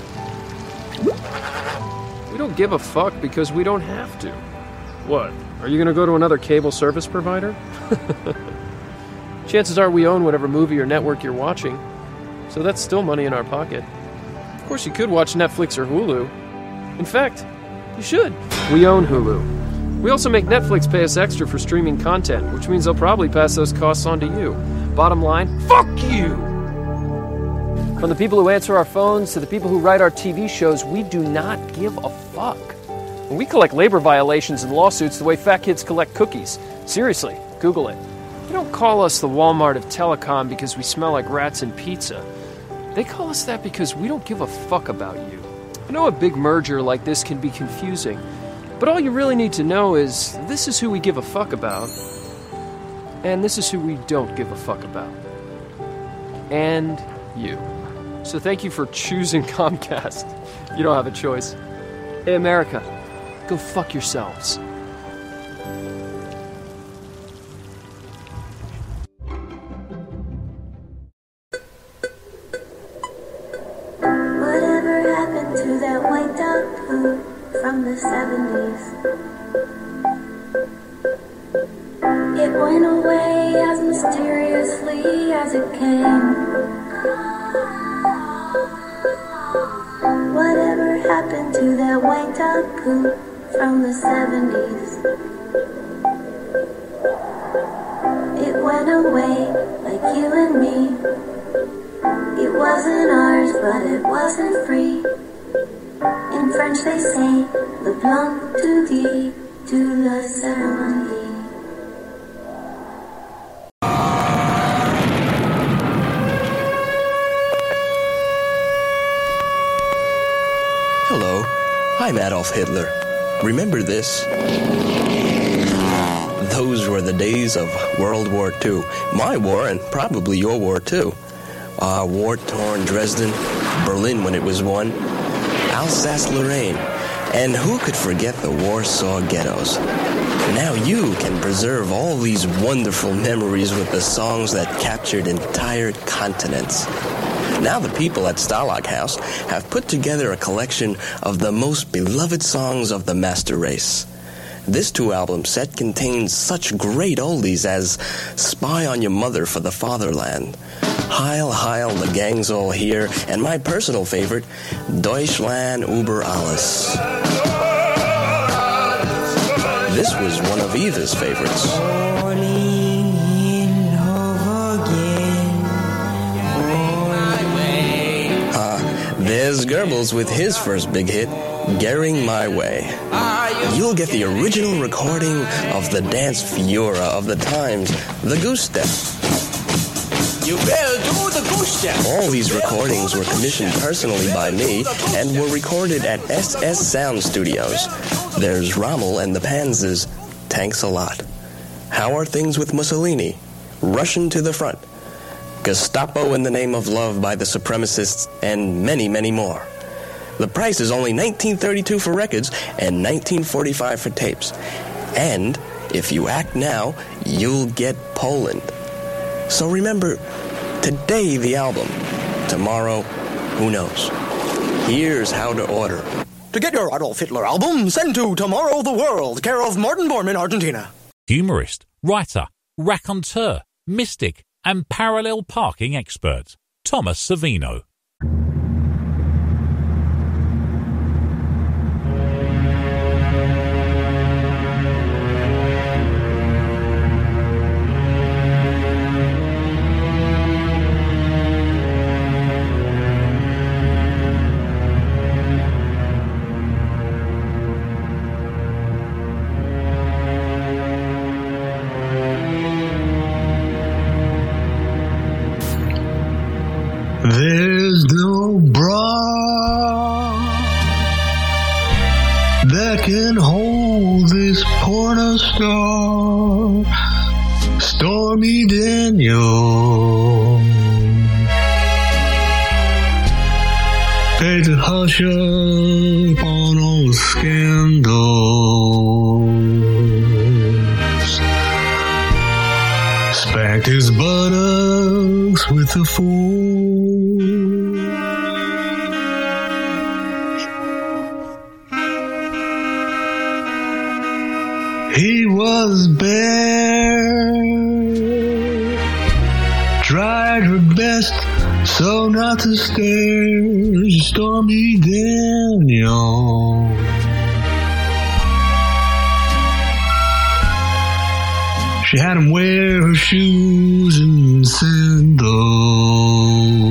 We don't give a fuck because we don't have to. What? Are you going to go to another cable service provider? Chances are we own whatever movie or network you're watching. So that's still money in our pocket. Of course, you could watch Netflix or Hulu. In fact, you should. We own Hulu. We also make Netflix pay us extra for streaming content, which means they'll probably pass those costs on to you. Bottom line, fuck you! From the people who answer our phones to the people who write our TV shows, we do not give a fuck. And we collect labor violations and lawsuits the way fat kids collect cookies. Seriously, Google it. They don't call us the Walmart of telecom because we smell like rats and pizza. They call us that because we don't give a fuck about you. I know a big merger like this can be confusing, but all you really need to know is this is who we give a fuck about, and this is who we don't give a fuck about. And you. So thank you for choosing Comcast. You don't have a choice. Hey, America, go fuck yourselves. went away as mysteriously as it came. Whatever happened to that white dog poop from the 70s? It went away like you and me. It wasn't ours, but it wasn't free. In French they say, le blanc du lit, to la ceremony. Hello, I'm Adolf Hitler. Remember this? Those were the days of World War II. My war, and probably your war too. War-torn Dresden, Berlin when it was won, Alsace-Lorraine, and who could forget the Warsaw ghettos? Now you can preserve all these wonderful memories with the songs that captured entire continents. Now the people at Stalag House have put together a collection of the most beloved songs of the master race. This 2-album set contains such great oldies as Spy on Your Mother for the Fatherland, Heil Heil, the gang's all here, and my personal favorite, Deutschland über alles. This was one of Eva's favorites. There's Goebbels with his first big hit, Gering My Way. You'll get the original recording of the dance fiora of the times, the goose step. You better do the goose step. All these recordings were commissioned personally by me and were recorded at SS Sound Studios. There's Rommel and the Panzers. Thanks a lot. How are things with Mussolini? Russian to the front. Gestapo in the Name of Love by the Supremacists, and many, many more. The price is only $19.32 for records and $19.45 for tapes. And if you act now, you'll get Poland. So remember, today the album, tomorrow, who knows? Here's how to order. To get your Adolf Hitler album, send to Tomorrow the World, care of Martin Bormann, Argentina. Humorist, writer, raconteur, mystic, and parallel parking expert, Thomas Savino. There's no bra that can hold this porno star, Stormy Daniels. Paid to hush up on all the scandals, spanked his buttocks with a fork. He was bare, tried her best so not to stare, Stormy Daniels. She had him wear her shoes and sandals,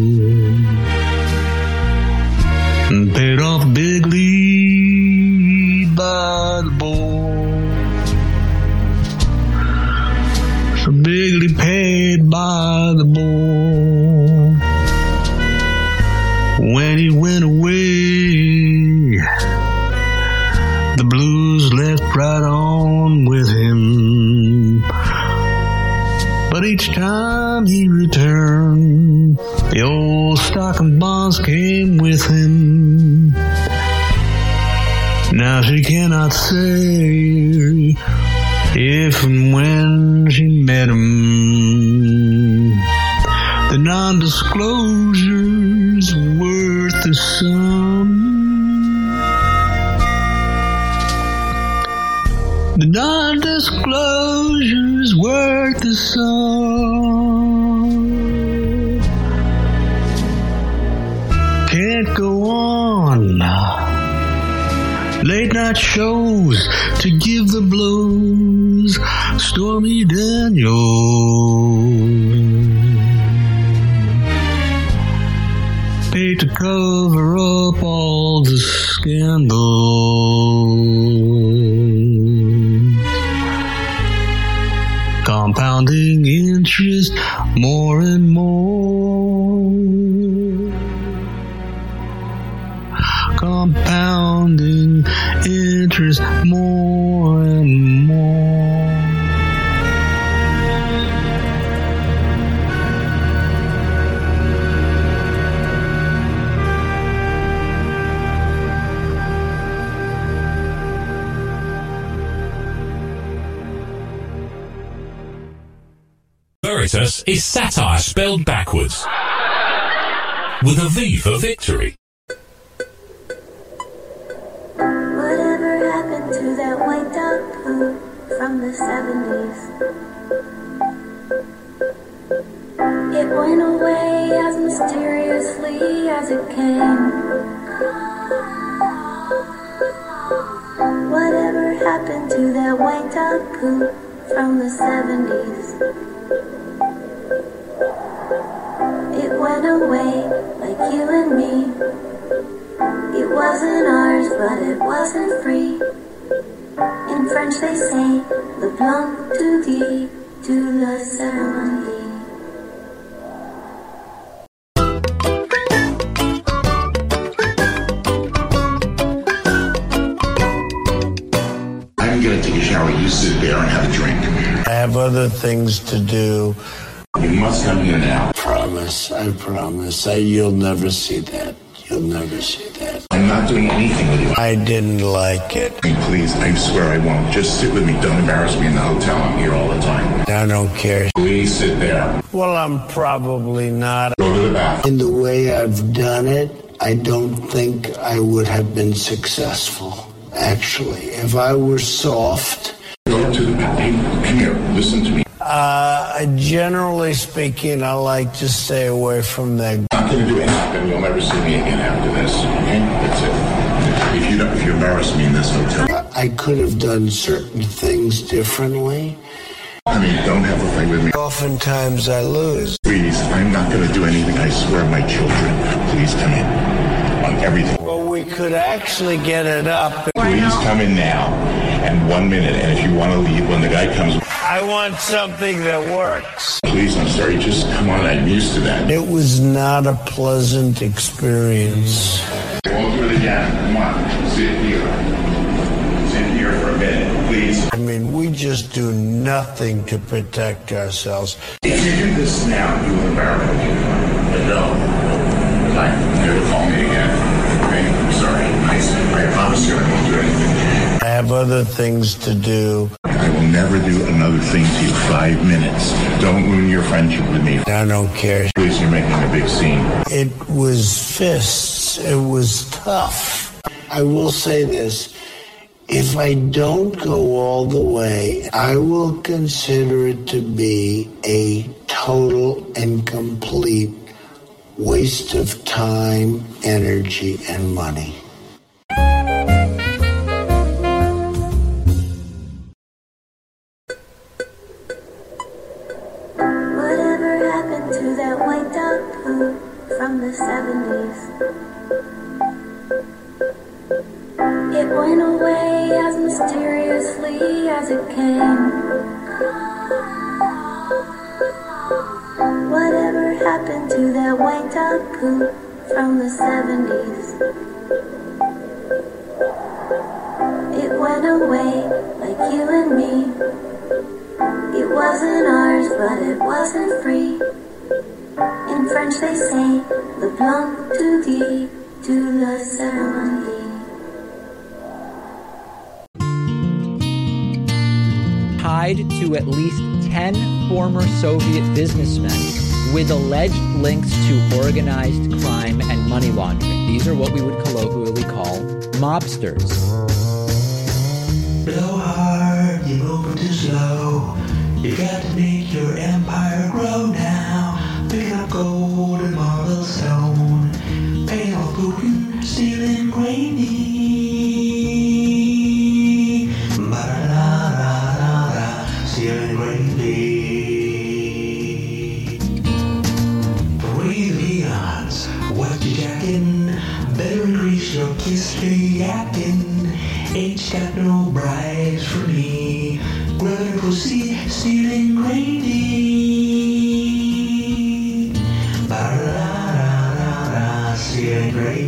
and paid off big lead by the board. So bigly paid by the board. When he went away, the blues left right on with him. But each time he returned, the old stock and bonds came with him. Now she cannot say if and when she met him. The non-disclosure's worth the sum. The non-disclosure's worth the song. Can't go on. Late night shows to give the blows. Stormy Daniels. Paid to cover up all the scandals. Compounding interest more and more. Compounding interest more and more. Veritas is satire spelled backwards, with a V for victory. Whatever happened to that white dog poo from the 70s? It went away as mysteriously as it came. Whatever happened to that white dog poo from the 70s? It went away like you and me. It wasn't ours, but it wasn't free. In French they say, le blanc du dit, to la cérémonie. I'm gonna take a shower, you sit there and have a drink. I have other things to do. You must come here now. I promise. You'll never see that. You'll never see that. I'm not doing anything with you. I didn't like it. Please, I swear I won't. Just sit with me. Don't embarrass me in the hotel. I'm here all the time. I don't care. Please sit there. Well, I'm probably not. Go to the bathroom. In the way I've done it, I don't think I would have been successful, actually. If I were soft. Go to the bathroom. Come here. Listen to me. Generally speaking, I like to stay away from that. I'm not going to do anything. You'll never see me again after this. Okay? That's it. If you embarrass me in this hotel. I could have done certain things differently. I mean, don't have a fight with me. Oftentimes I lose. Please, I'm not going to do anything. I swear, my children. Please come in. On everything. Well, we could actually get it up. Please come in now. And 1 minute. And if you want to leave when the guy comes. I want something that works. Please, I'm sorry. Just come on. I'm used to that. It was not a pleasant experience. Won't do it again. Come on. Sit here. Sit here for a minute, please. I mean, we just do nothing to protect ourselves. If you do this now, you will embarrass me. But no. You're to call me again. Okay? I'm sorry. I promise you I won't do anything. I have other things to do. I will never do another thing to you. 5 minutes. Don't ruin your friendship with me. I don't care. Please, you're making a big scene. It was fists. It was tough. I will say this. If I don't go all the way, I will consider it to be a total and complete waste of time, energy, and money. Whatever happened to that white dog poo from the 70s? It went away as mysteriously as it came. Whatever happened to that white dog poo from the 70s? It went away like you and me. It wasn't ours, but it wasn't free. In French they say, le blanc du dit, to la cérémonie. Tied to at least 10 former Soviet businessmen with alleged links to organized crime and money laundering. These are what we would colloquially call mobsters. Blow hard, vertical stealing gravy. Ba-da-da-da-da, stealing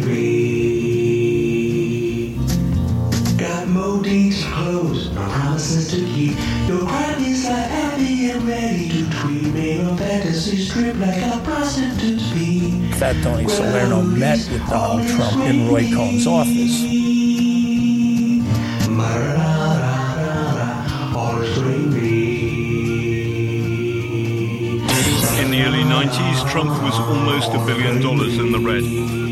gravy. Got Modine's clothes, no promises to keep. Your crime is like happy and ready to tweet. Made a fantasy strip like a prostitute's fee. Fat Tony Salerno met with Donald Trump in Roy Cohn's office. In the early 90s, Trump was almost $1 billion in the red.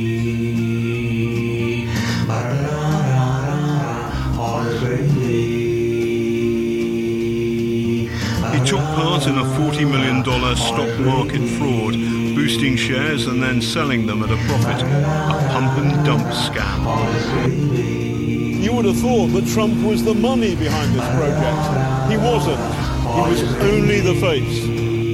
He took part in a $40 million stock market fraud, boosting shares and then selling them at a profit. A pump and dump scam. You would have thought that Trump was the money behind this project. He wasn't. He was only the face.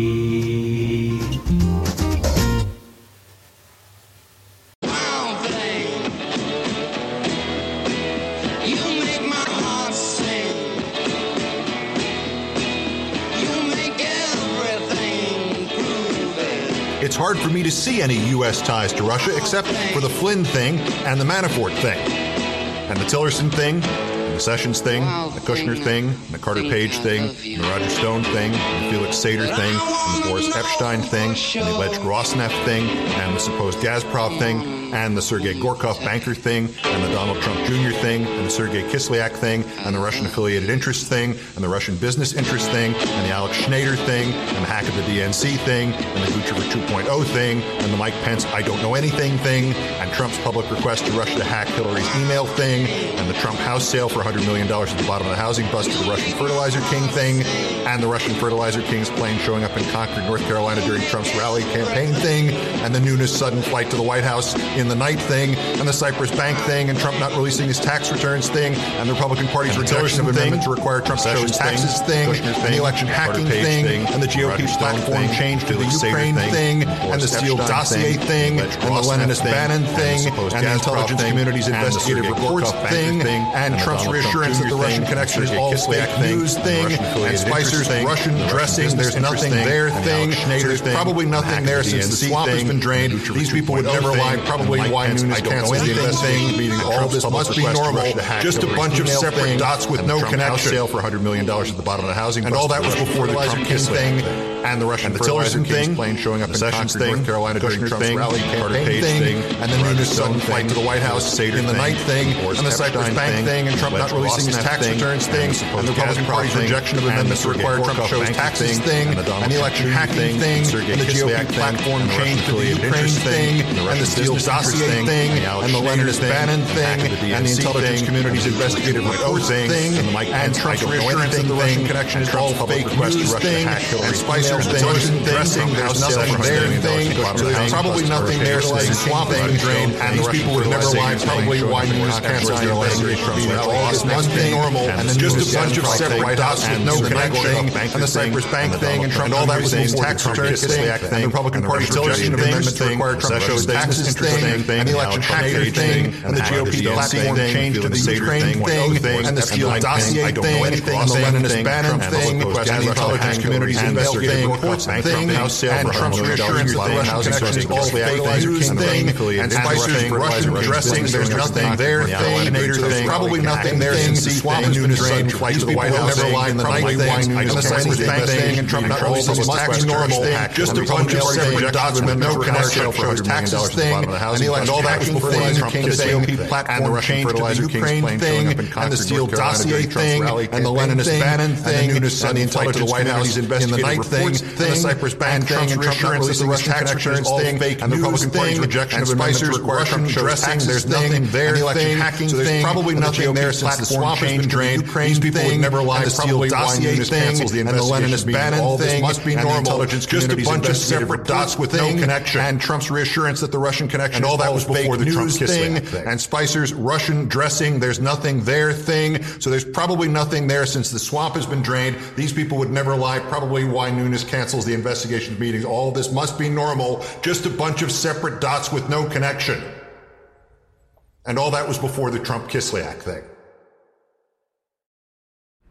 It's hard for me to see any U.S. ties to Russia except for the Flynn thing and the Manafort thing. And the Tillerson thing, and the Sessions thing, the Kushner thing, and the Carter Page thing, and the Roger Stone thing, and the Felix Sater thing, and the Boris Epstein thing, and the alleged Rosneft thing, and the supposed Gazprom thing, and the Sergei Gorkov banker thing, and the Donald Trump Jr. thing, and the Sergei Kislyak thing, and the Russian affiliated interest thing, and the Russian business interest thing, and the Alex Schneider thing, and the hack of the DNC thing, and the Guccifer 2.0 thing, and the Mike Pence I don't know anything thing, and Trump's public request to Russia to hack Hillary's email thing, and the Trump house sale for $100 million at the bottom of the housing bus to the Russian fertilizer king thing, and the Russian fertilizer king's plane showing up in Concord, North Carolina during Trump's rally campaign thing, and the Nunes sudden flight to the White House in the night thing, and the Cyprus Bank thing, and Trump not releasing his tax returns thing, and the Republican Party's rejection of amendment to require Trump to show his taxes thing, and the election hacking thing, and the GOP platform change to the Ukraine thing, and the Steele dossier thing, and the Leninist Bannon thing, and the intelligence community's investigative reports thing, and Trump's reassurance that the Russian connection is all fake news thing, and Spicer's Russian dressing, there's nothing there thing, there's probably nothing there since the swamp has been drained. These people would never lie, probably why Nunes cancels the investing. All this must be normal. Just a bunch of separate dots with no connection. Sale for $100 million at the bottom of the housing, and all that was before the Trump thing, and the Russian Tillerson thing, plane showing up in Sessions thing, North Carolina during Trump's rally campaign thing, and the Nunes sudden flight to the White House in the night thing, and the Cyprus Bank thing, and Trump not releasing his tax returns thing, and the Republican Party's rejection of amendments to require Trump to show his taxes thing, and the election hacking thing, and the GOP platform change to the Ukraine thing, and the Steele dossier thing, and the Leninist Bannon thing, and the intelligence community's investigative reports thing, and Trump's reassurance that the Russian connection is all fake news thing, and Spicer's Tillerson dressing, there's nothing there thing, so there's probably nothing there since the swamp has been drained, and these people would never lie, probably why Nunes cancels their investigation. All this must be normal, and then just a bunch of separate dots with no connection, and the Cyprus Bank thing, and Trump all that was his tax returns thing, and the Republican Party's rejection of amendments to require Trump to show his taxes thing, and the election hacking thing, and the GOP platform change to the Ukraine thing, and the Steele dossier thing, and the Leninist Bannon thing, and the intelligence community's investigative reports thing, and Trump's reassurance that the Russian connection is all fake news thing, and Spicer's Russian dressing, there's nothing there thing, there's probably nothing there since the swamp has been drained. These people will never lie in the night thing, and the Cyprus Bank thing, and Trump not releasing his tax normal, just a bunch of separate dots with no connection for his taxes thing, and the election all that was before Trump came to the GOP platform change to the Ukraine thing, and the Steele dossier thing, and the Leninist Bannon thing, and the intelligence White House in the night thing, and the Cyprus Bank thing, and Trump not releasing his tax returns thing, and the Republican Party's rejection of Spicer's Russian dressing, there's nothing there thing, so there's probably nothing there since the swamp has been drained. These people would never lie, the Steele dossier thing, and the Leninist Bannon thing, must be normal. Just a bunch of separate dots with no connection, and Trump's reassurance that the Russian connection and all that was before the Trump thing, and Spicer's Russian dressing, there's nothing there thing, so there's probably nothing there since the swamp has been drained. These people would never lie, probably why Nunes cancels the investigation meetings. All this must be normal. Just a bunch of separate dots with no connection. And all that was before the Trump-Kislyak thing.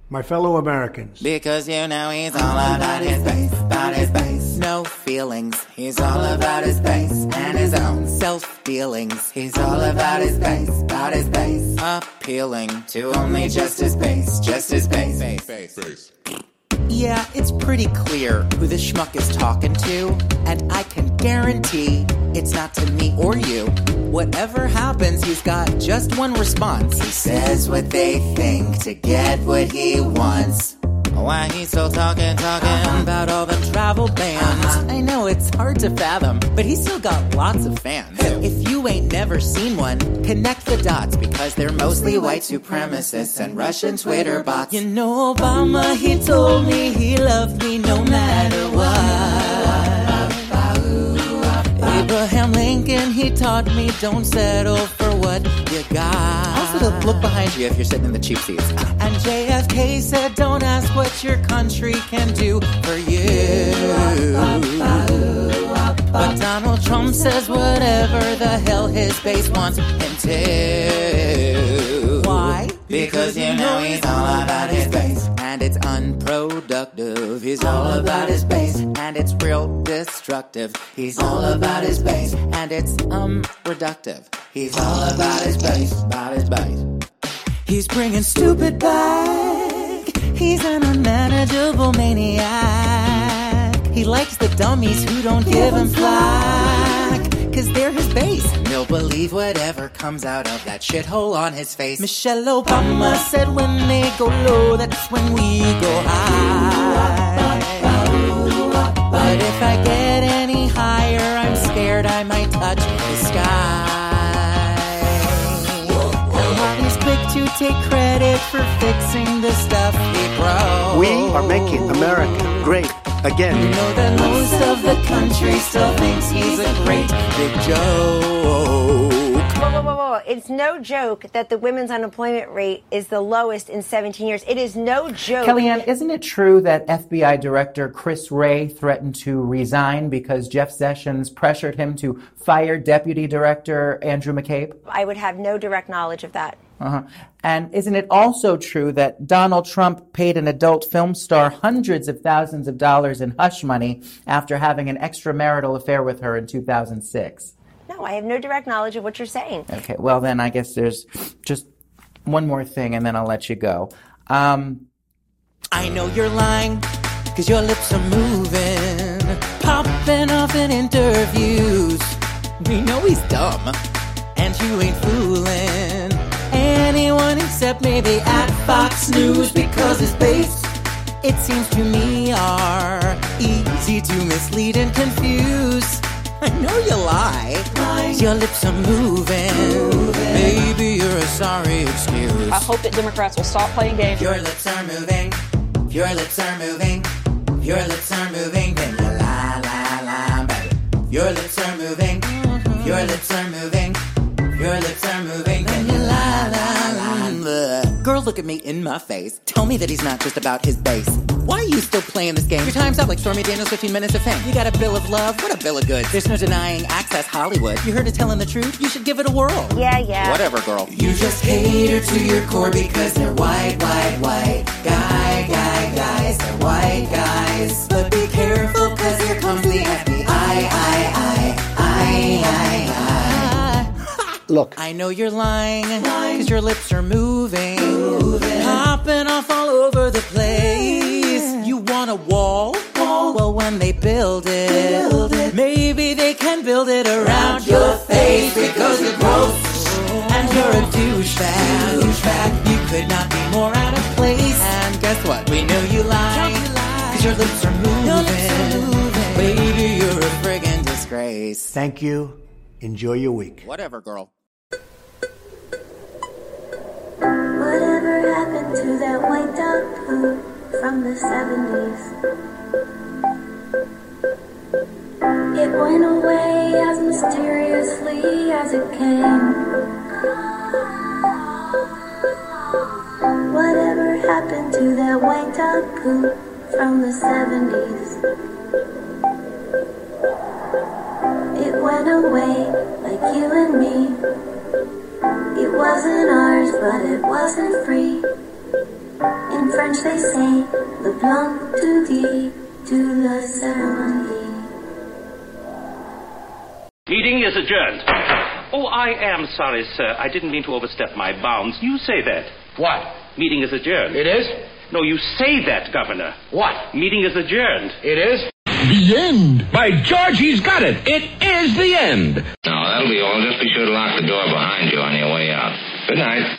My fellow Americans. Because you know he's all about his base, about his base. No feelings, he's all about his base. And his own self-dealings, he's all about his base, about his base. Appealing to only just his base, just his base. Base. Yeah, it's pretty clear who this schmuck is talking to, and I can guarantee it's not to me or you. Whatever happens, he's got just one response. He says what they think to get what he wants. Why he's still talking about all them travel bans. I know it's hard to fathom, but he's still got lots of fans. If you ain't never seen one, connect the dots, because they're mostly white supremacists and Russian Twitter bots. You know Obama, he told me he loved me no matter what. Abraham Lincoln, he taught me don't settle for what you got. Also, look behind you if you're sitting in the cheap seats. And JFK said don't ask what your country can do for you. But Donald Trump says whatever the hell his base wants him to. Why? Because you know he's all about his base. And it's unproductive. He's all about his base. And it's real destructive. He's all about his base. And it's reductive. He's all about his base, about his base. He's bringing stupid back. He's an unmanageable maniac. He likes the dummies who don't give him flack, 'cause they're his base, and they'll believe whatever comes out of that shithole on his face. Michelle Obama said when they go low, that's when we go high. But if I get any higher, I'm scared I might touch the sky. He's quick to take credit for fixing the stuff he broke. We are making America great again. You know that most of the country still thinks he's a great big joke. Whoa. It's no joke that the women's unemployment rate is the lowest in 17 years. It is no joke. Kellyanne, isn't it true that FBI Director Chris Wray threatened to resign because Jeff Sessions pressured him to fire Deputy Director Andrew McCabe? I would have no direct knowledge of that. And isn't it also true that Donald Trump paid an adult film star hundreds of thousands of dollars in hush money after having an extramarital affair with her in 2006? No, I have no direct knowledge of what you're saying. Okay, well then I guess there's just one more thing and then I'll let you go. I know you're lying, 'cause your lips are moving, popping off in interviews. We know he's dumb, and you ain't fooling anyone except maybe at Fox News, because his base, it seems to me, are easy to mislead and confuse. I know you lie. Your lips are moving. Maybe you're a sorry excuse. I hope that Democrats will stop playing games. Your lips are moving. Your lips are moving. Your lips are moving. Then you lie, baby. Your lips are moving. Your lips are moving. Your lips are moving. Then you lie. Girl, look at me in my face. Tell me that he's not just about his base. Why are you still playing this game? Your time's up like Stormy Daniels' 15 Minutes of Fame. You got a bill of love? What a bill of goods. There's no denying Access Hollywood. You heard her telling the truth? You should give it a whirl. Yeah. Whatever, girl. You just cater to your core because they're white. Guys, they're white guys. But be careful, 'cause here comes the FBI. Look. I know you're lying, 'cause your lips are moving, popping off all over the place. You want a wall? Well, when they build it, maybe they can build it around your face, because you're gross and you're a douchebag. You could not be more out of place. And guess what? We know you lie, 'cause your lips are moving. Baby, you're a friggin' disgrace. Thank you. Enjoy your week. Whatever, girl. Whatever happened to that white dog poo from the 70s? It went away as mysteriously as it came. Whatever happened to that white dog poo from the 70s? It went away like you and me. It wasn't ours, but it wasn't free. In French they say, le blanc to thee, to the ceremony. Meeting is adjourned. Oh, I am sorry, sir. I didn't mean to overstep my bounds. You say that. What? Meeting is adjourned. It is? No, you say that, Governor. What? Meeting is adjourned. It is? The end. By George, he's got it. It is the end. No, that'll be all. Just be sure to lock the door behind you on your way out. Good night.